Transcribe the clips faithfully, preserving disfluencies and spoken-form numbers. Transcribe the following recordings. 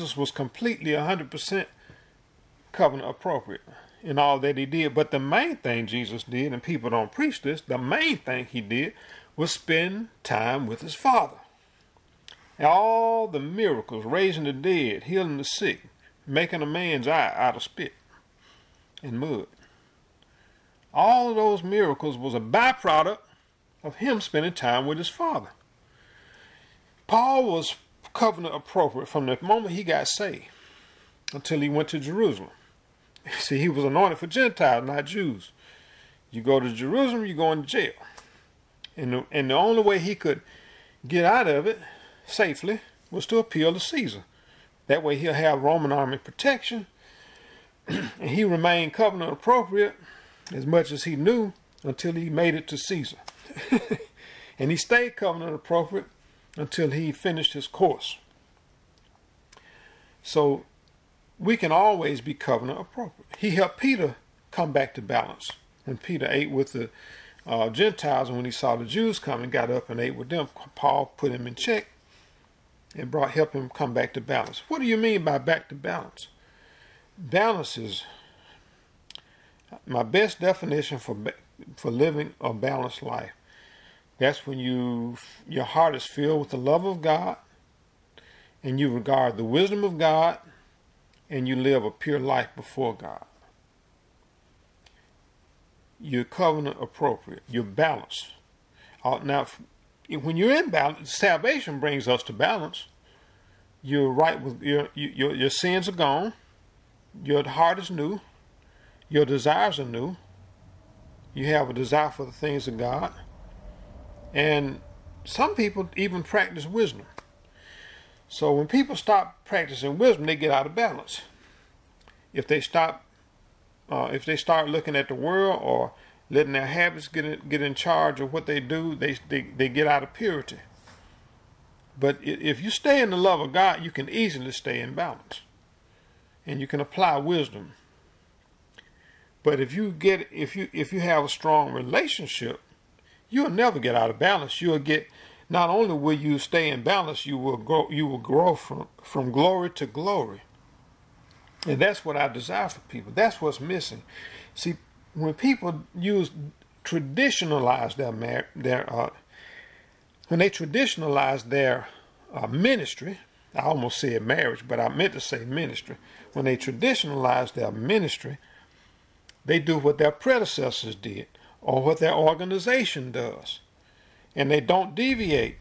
Jesus was completely one hundred percent covenant appropriate in all that he did. But the main thing Jesus did, and people don't preach this, the main thing he did was spend time with his Father. And all the miracles, raising the dead, healing the sick, making a man's eye out of spit and mud. All of those miracles was a byproduct of him spending time with his Father. Paul was covenant appropriate from the moment he got saved until he went to Jerusalem. See, he was anointed for Gentiles, not Jews. You go to Jerusalem, you go into jail. And the, and the only way he could get out of it safely was to appeal to Caesar. That way he'll have Roman army protection. And he remained covenant appropriate as much as he knew until he made it to Caesar. And he stayed covenant appropriate until he finished his course. So we can always be covenant appropriate. He helped Peter come back to balance. When Peter ate with the uh, Gentiles, and when he saw the Jews coming, got up and ate with them, Paul put him in check and brought help him come back to balance. What do you mean by back to balance? Balance is my best definition for for living a balanced life. That's when you your heart is filled with the love of God, and you regard the wisdom of God, and you live a pure life before God. You're covenant appropriate. You're balanced. Uh, now, when you're in balance, salvation brings us to balance. You're right with your your your sins are gone. Your heart is new. Your desires are new. You have a desire for the things of God. And some people even practice wisdom. So when people stop practicing wisdom, they get out of balance. If they stop, uh, if they start looking at the world or letting their habits get in, get in charge of what they do, they, they, they get out of purity. But if you stay in the love of God, you can easily stay in balance. And you can apply wisdom. But if you get if you if you have a strong relationship, you'll never get out of balance. You'll get, not only will you stay in balance, you will grow you will grow from, from glory to glory. And that's what I desire for people. That's what's missing. See, when people use traditionalize their mar- their uh, when they traditionalize their uh, ministry, I almost said marriage, but I meant to say ministry. When they traditionalize their ministry, they do what their predecessors did or what their organization does. And they don't deviate.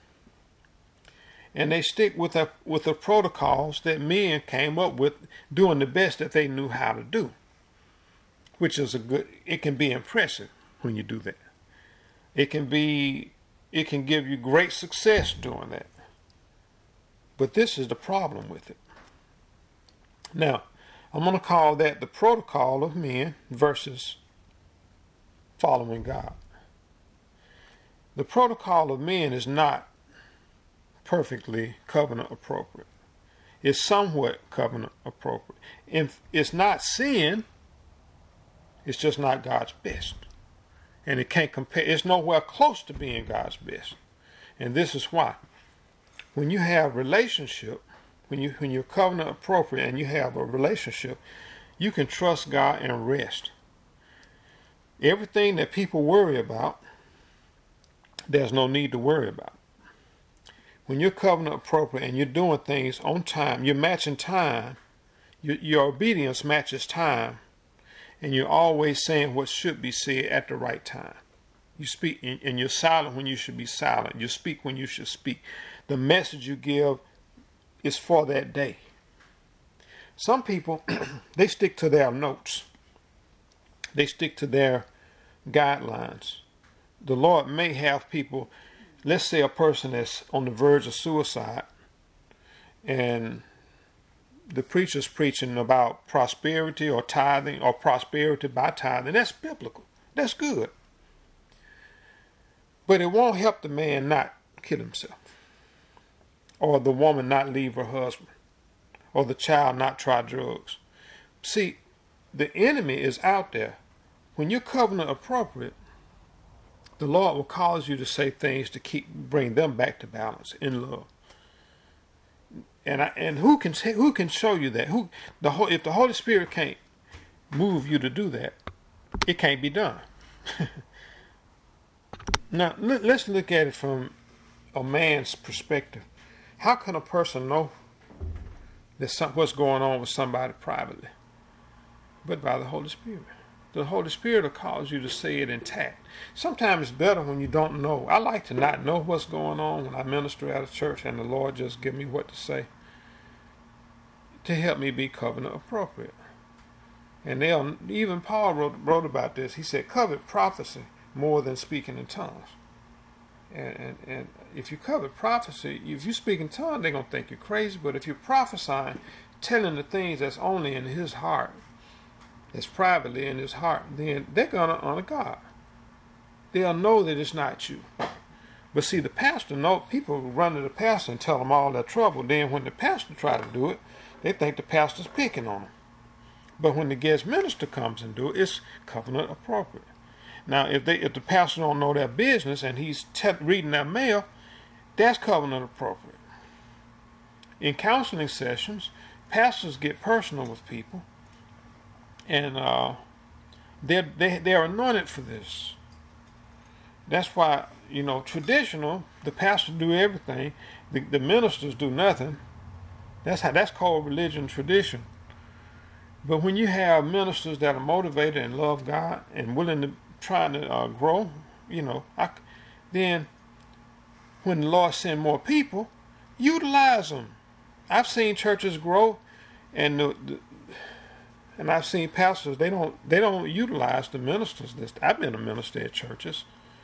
And they stick with the, with the protocols that men came up with, doing the best that they knew how to do. Which is a good, it can be impressive when you do that. It can be, it can give you great success doing that. But this is the problem with it. Now, I'm going to call that the protocol of men versus following God. The protocol of men is not perfectly covenant appropriate. It's somewhat covenant appropriate. If it's not sin, it's just not God's best. And it can't compare, it's nowhere close to being God's best. And this is why. When you have relationship, when you when you're covenant appropriate and you have a relationship, you can trust God and rest. Everything that people worry about, there's no need to worry about. When you're covenant appropriate and you're doing things on time, you're matching time, your, your obedience matches time, and you're always saying what should be said at the right time. You speak, and you're silent when you should be silent. You speak when you should speak. The message you give is for that day. Some people, they stick to their notes. They stick to their guidelines. The Lord may have people, let's say a person that's on the verge of suicide, and the preacher's preaching about prosperity or tithing or prosperity by tithing. That's biblical. That's good. But it won't help the man not kill himself, or the woman not leave her husband, or the child not try drugs. See, the enemy is out there. When you're covenant appropriate, the Lord will cause you to say things to keep bring them back to balance in love. And I, and who can say, who can show you that? Who the whole if the Holy Spirit can't move you to do that, it can't be done. Now let, let's look at it from a man's perspective. How can a person know that some, what's going on with somebody privately? But by the Holy Spirit. The Holy Spirit will cause you to say it intact. Sometimes it's better when you don't know. I like to not know what's going on when I minister at a church and the Lord just give me what to say to help me be covenant appropriate. And they'll, even Paul wrote, wrote about this. He said, covet prophecy more than speaking in tongues. And, and, and if you covet prophecy, if you speak in tongues, they're going to think you're crazy. But if you're prophesying, telling the things that's only in his heart, that's privately in his heart, then they're going to honor God. They'll know that it's not you. But see, the pastor, know, people run to the pastor and tell them all their trouble. Then when the pastor tries to do it, they think the pastor's picking on them. But when the guest minister comes and do it, it's covenant appropriate. Now, if they if the pastor don't know their business and he's te- reading their mail, that's covenant appropriate. In counseling sessions, pastors get personal with people, and uh, they're they, they're anointed for this. That's why, you know, traditional, the pastor do everything, the, the ministers do nothing. That's how that's called religion tradition. But when you have ministers that are motivated and love God and willing to try to uh, grow, you know, I, then when the Lord send more people, utilize them. I've seen churches grow, and the, the, and I've seen pastors they don't they don't utilize the ministers. This I've been a minister at churches,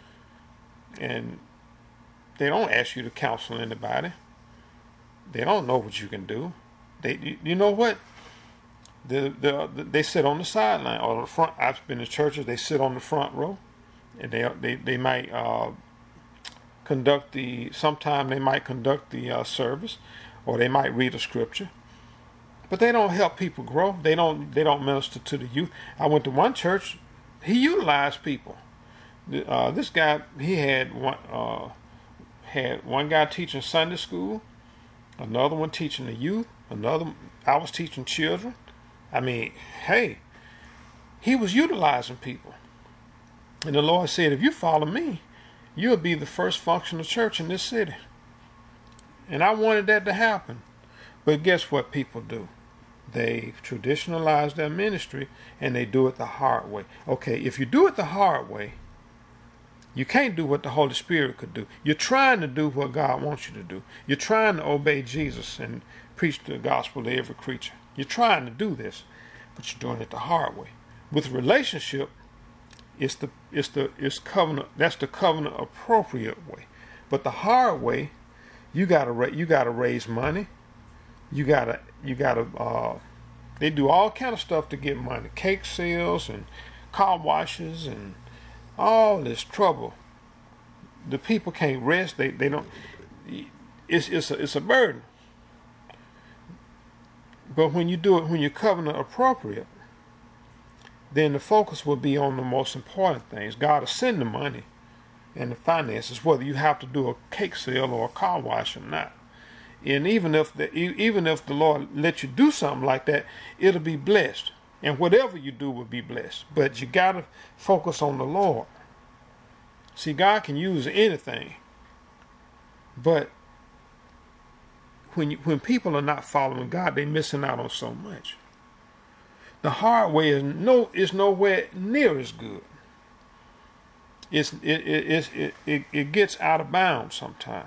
and they don't ask you to counsel anybody. They don't know what you can do. They, you, you know what? The, the, the, they sit on the sideline or the front. I've been to churches. They sit on the front row, and they they they might uh, conduct the. Sometime they might conduct the uh, service, or they might read a scripture. But they don't help people grow. They don't they don't minister to the youth. I went to one church. He utilized people. Uh, this guy he had one uh, had one guy teaching Sunday school, another one teaching the youth, another I was teaching children. I mean, hey, he was utilizing people. And the Lord said, if you follow me, you'll be the first functional church in this city. And I wanted that to happen. But guess what people do? They traditionalize their ministry and they do it the hard way. Okay, if you do it the hard way, you can't do what the Holy Spirit could do. You're trying to do what God wants you to do. You're trying to obey Jesus and preach the gospel to every creature. You're trying to do this, but you're doing it the hard way. With relationship, it's the it's the it's covenant. That's the covenant appropriate way. But the hard way, you gotta you gotta raise money. You gotta you gotta. Uh, they do all kind of stuff to get money, cake sales and car washes and all this trouble. The people can't rest. They they don't. It's it's a, it's a burden. But when you do it, when you're covenant appropriate, then the focus will be on the most important things. God will send the money and the finances, whether you have to do a cake sale or a car wash or not. And even if the even if the Lord lets you do something like that, it'll be blessed. And whatever you do will be blessed. But you gotta focus on the Lord. See, God can use anything, but when you, when people are not following God, they're missing out on so much. The hard way is no is nowhere near as good. It's it it it it, it gets out of bounds sometimes.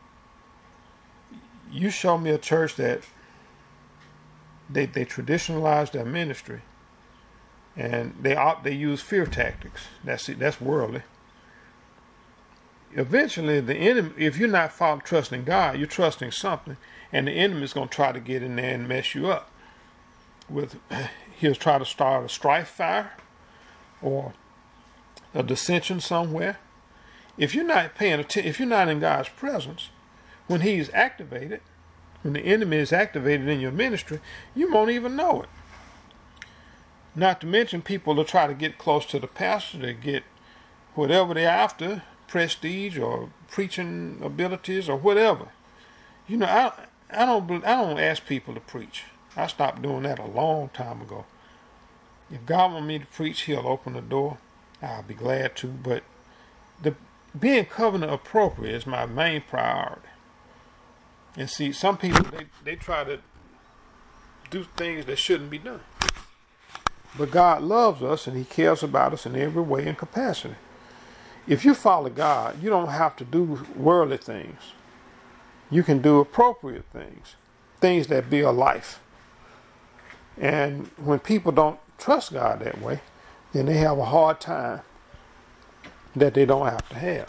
You show me a church that they they traditionalize their ministry, and they opt they use fear tactics. That's it. That's worldly. Eventually, the enemy, if you're not following, trusting God, you're trusting something, and the enemy is going to try to get in there and mess you up. With he'll try to start a strife fire or a dissension somewhere. If you're not paying attention, if you're not in God's presence, when He's activated, when the enemy is activated in your ministry, you won't even know it. Not to mention, people will try to get close to the pastor to get whatever they're after. Prestige or preaching abilities or whatever. You know, I I don't I don't ask people to preach. I stopped doing that a long time ago. If God wants me to preach, He'll open the door. I'll be glad to. But the being covenant appropriate is my main priority. And see, some people they, they try to do things that shouldn't be done. But God loves us and He cares about us in every way and capacity. If you follow God, you don't have to do worldly things. You can do appropriate things, things that build life. And when people don't trust God that way, then they have a hard time that they don't have to have.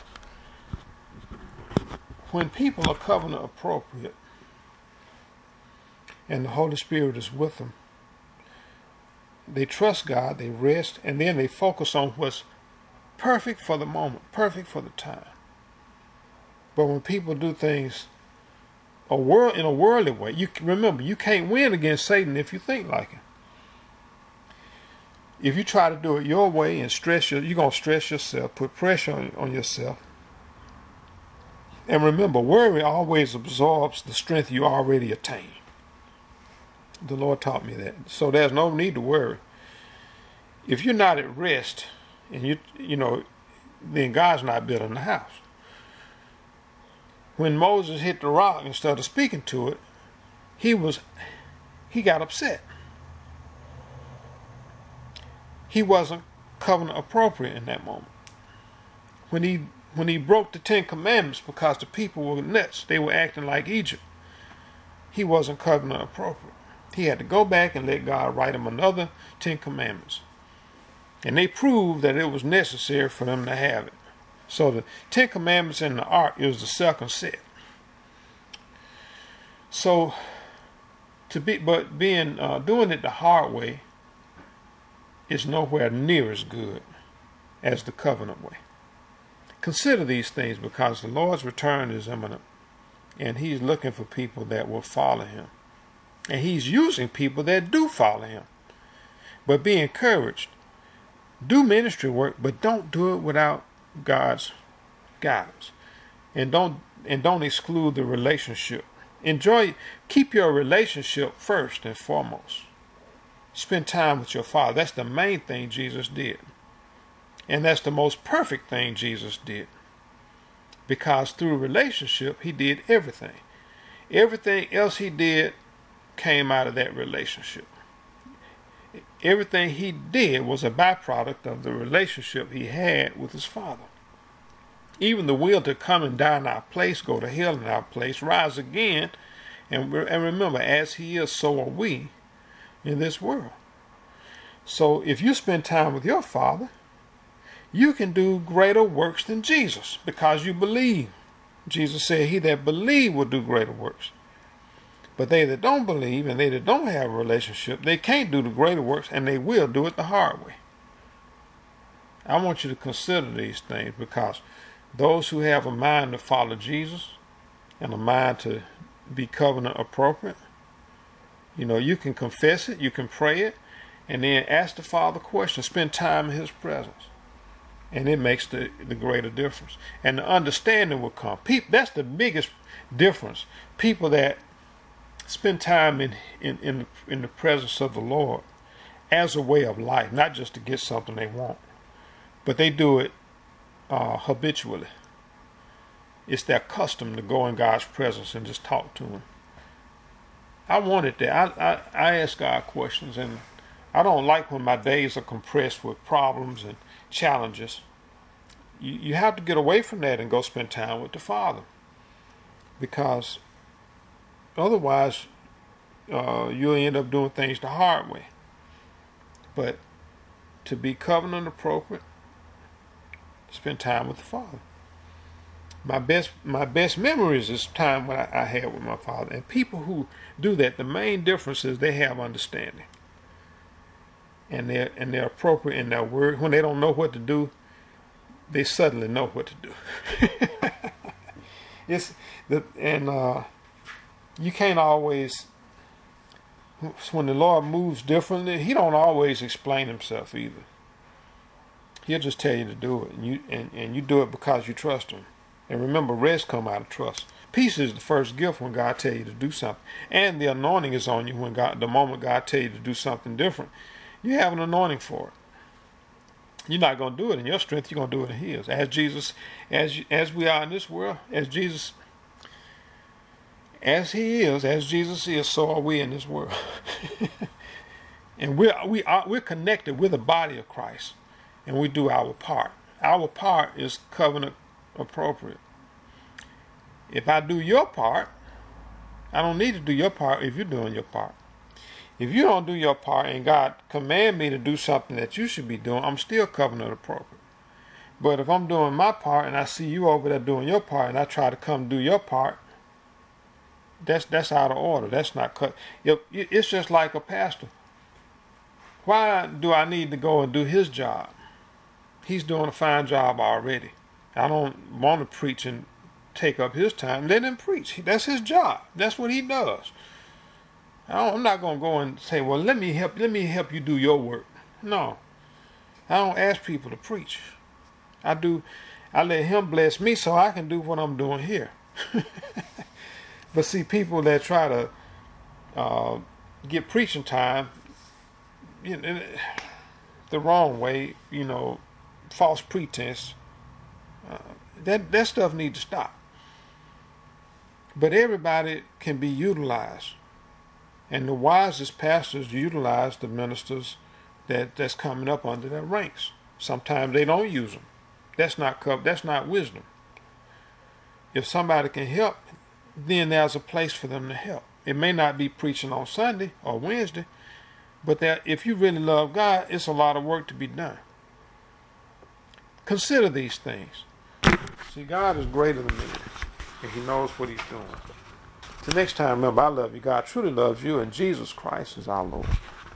When people are covenant appropriate and the Holy Spirit is with them, they trust God, they rest, and then they focus on what's perfect for the moment, perfect for the time. But when people do things a world in a worldly way, you remember you can't win against Satan if you think like him. If you try to do it your way and stress your, you're gonna stress yourself, put pressure on, on yourself. And remember, worry always absorbs the strength you already attained. The Lord taught me that. So there's no need to worry. If you're not at rest, and you you know, then God's not building the house. When Moses hit the rock and started speaking to it, he was he got upset. He wasn't covenant appropriate in that moment. When he when he broke the Ten Commandments because the people were nuts, they were acting like Egypt. He wasn't covenant appropriate. He had to go back and let God write him another Ten Commandments. And they proved that it was necessary for them to have it. So the Ten Commandments in the Ark is the second set. So to be, but being uh, doing it the hard way is nowhere near as good as the covenant way. Consider these things, because the Lord's return is imminent, and He's looking for people that will follow Him, and He's using people that do follow Him. But be encouraged. Do ministry work, but don't do it without God's guidance, and don't and don't exclude the relationship. Enjoy, keep your relationship first and foremost. Spend time with your Father. That's the main thing Jesus did, and that's the most perfect thing Jesus did, because through relationship He did everything. Everything else He did came out of that relationship. Everything He did was a byproduct of the relationship He had with His Father. Even the will to come and die in our place, go to hell in our place, rise again, and, and remember, as He is, so are we in this world. So if you spend time with your Father, you can do greater works than Jesus, because you believe. Jesus said, he that believes will do greater works. But they that don't believe and they that don't have a relationship, they can't do the greater works, and they will do it the hard way. I want you to consider these things, because those who have a mind to follow Jesus and a mind to be covenant appropriate, you know, you can confess it, you can pray it, and then ask the Father questions, spend time in His presence. And it makes the, the greater difference. And the understanding will come. People, that's the biggest difference. People that spend time in, in, in, in the presence of the Lord as a way of life, not just to get something they want, but they do it uh, habitually. It's their custom to go in God's presence and just talk to Him. I wanted that. I, I, I ask God questions, and I don't like when my days are compressed with problems and challenges. You, you have to get away from that and go spend time with the Father, because otherwise uh, you'll end up doing things the hard way. But to be covenant appropriate, spend time with the Father. My best my best memories is time when I, I had with my Father. And people who do that, the main difference is they have understanding. And they're, and they're appropriate in their word. When they don't know what to do, they suddenly know what to do. it's the and uh, you can't always. When the Lord moves differently, He don't always explain Himself either. He'll just tell you to do it, and you and, and you do it because you trust Him. And remember, rest come out of trust. Peace is the first gift when God tells you to do something. And the anointing is on you when God, the moment God tells you to do something different. You have an anointing for it. You're not going to do it in your strength. You're going to do it in His. As Jesus, as as we are in this world, as Jesus, as He is, as Jesus is, so are we in this world. And we're we are we're connected with the body of Christ, and we do our part. Our part is covenant appropriate. If I do your part, I don't need to do your part if you're doing your part. If you don't do your part and God command me to do something that you should be doing, I'm still covenant appropriate. But if I'm doing my part and I see you over there doing your part and I try to come do your part, that's that's out of order. That's not cut. It's just like a pastor. Why do I need to go and do his job? He's doing a fine job already. I don't want to preach and take up his time. Let him preach. That's his job. That's what he does. I don't, I'm not going to go and say, well, let me help. Let me help you do your work. No, I don't ask people to preach. I do. I let him bless me so I can do what I'm doing here. But see, people that try to uh, get preaching time, you know, the wrong way, you know, false pretense. Uh, that that stuff needs to stop. But everybody can be utilized. And the wisest pastors utilize the ministers that, that's coming up under their ranks. Sometimes they don't use them. That's not that's not wisdom. If somebody can help, then there's a place for them to help. It may not be preaching on Sunday or Wednesday, but that if you really love God, it's a lot of work to be done. Consider these things. See, God is greater than me, and He knows what He's doing. Till next time, remember, I love you. God truly loves you, and Jesus Christ is our Lord.